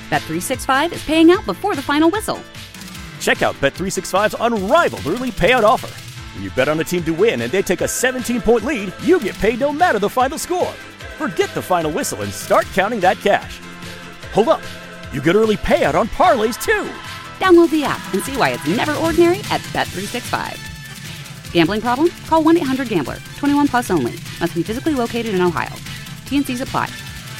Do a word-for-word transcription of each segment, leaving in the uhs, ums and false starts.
Bet three sixty-five is paying out before the final whistle. Check out Bet three sixty-five's unrivaled early payout offer. When you bet on a team to win and they take a seventeen-point lead, you get paid no matter the final score. Forget the final whistle and start counting that cash. Hold up. You get early payout on parlays, too. Download the app and see why it's never ordinary at Bet three sixty-five. Gambling problem? Call one eight hundred gambler. twenty-one plus only. Must be physically located in Ohio. T N Cs apply.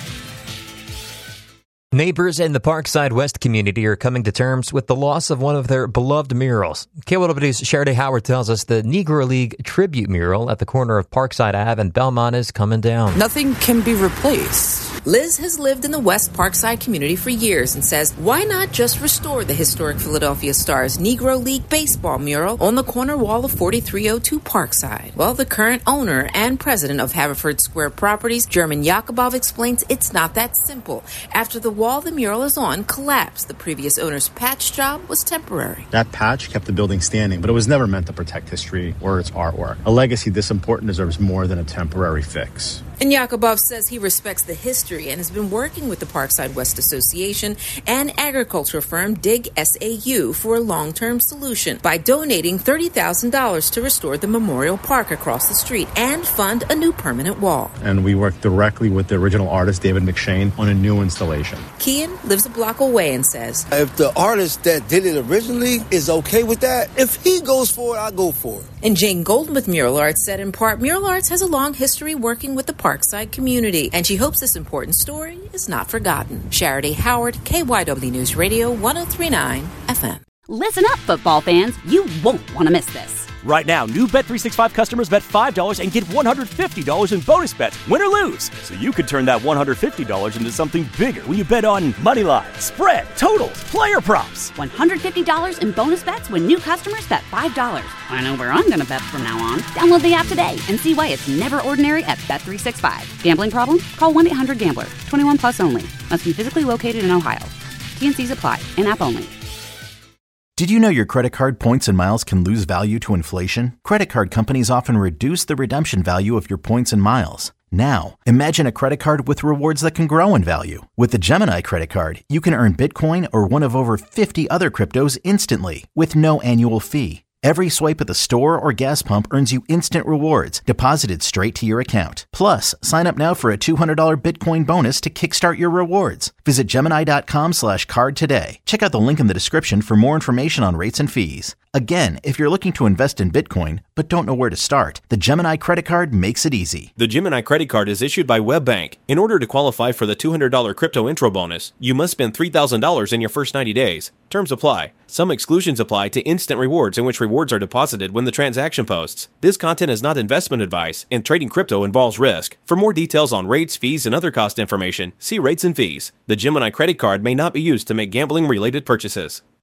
Neighbors in the Parkside West community are coming to terms with the loss of one of their beloved murals. K Y W's Sharday Howard tells us the Negro League tribute mural at the corner of Parkside Ave and Belmont is coming down. Nothing can be replaced. Liz has lived in the West Parkside community for years and says, why not just restore the historic Philadelphia Stars Negro League baseball mural on the corner wall of forty-three oh two Parkside? Well, the current owner and president of Haverford Square Properties, German Yakubov, explains it's not that simple. After the wall the mural is on collapsed, the previous owner's patch job was temporary. That patch kept the building standing, but it was never meant to protect history or its artwork. A legacy this important deserves more than a temporary fix. And Yakubov says he respects the history and has been working with the Parkside West Association and agriculture firm Dig S A U for a long-term solution by donating thirty thousand dollars to restore the Memorial Park across the street and fund a new permanent wall. And we worked directly with the original artist, David McShane, on a new installation. Kian lives a block away and says, if the artist that did it originally is okay with that, if he goes for it, I go for it. And Jane Golden with Mural Arts said in part, Mural Arts has a long history working with the Parkside community, and she hopes this important story is not forgotten. Sharday Howard, K Y W News Radio, one oh three point nine F M. Listen up, football fans. You won't want to miss this. Right now, new Bet three sixty-five customers bet five dollars and get one hundred fifty dollars in bonus bets, win or lose. So you could turn that one hundred fifty dollars into something bigger when you bet on money line, spread, totals, player props. one hundred fifty dollars in bonus bets when new customers bet five dollars. I know where I'm going to bet from now on. Download the app today and see why it's never ordinary at Bet three sixty-five. Gambling problem? Call one eight hundred gambler. twenty-one plus only. Must be physically located in Ohio. T N Cs apply. In-app only. Did you know your credit card points and miles can lose value to inflation? Credit card companies often reduce the redemption value of your points and miles. Now, imagine a credit card with rewards that can grow in value. With the Gemini credit card, you can earn Bitcoin or one of over fifty other cryptos instantly with no annual fee. Every swipe at the store or gas pump earns you instant rewards deposited straight to your account. Plus, sign up now for a two hundred dollars Bitcoin bonus to kickstart your rewards. Visit Gemini.com slash card today. Check out the link in the description for more information on rates and fees. Again, if you're looking to invest in Bitcoin but don't know where to start, the Gemini credit card makes it easy. The Gemini credit card is issued by WebBank. In order to qualify for the two hundred dollars crypto intro bonus, you must spend three thousand dollars in your first ninety days. Terms apply. Some exclusions apply to instant rewards in which rewards are deposited when the transaction posts. This content is not investment advice, and trading crypto involves risk. For more details on rates, fees, and other cost information, see rates and fees. The Gemini credit card may not be used to make gambling-related purchases.